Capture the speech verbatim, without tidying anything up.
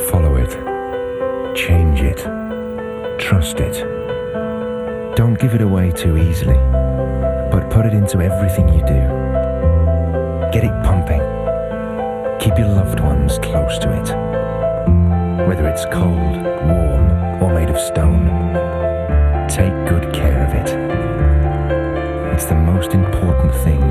Follow it. Change it. Trust it. Don't give it away too easily, but put it into everything you do. Get it pumping. Keep your loved ones close to it. Whether it's cold, warm, or made of stone, take good care of it. It's the most important thing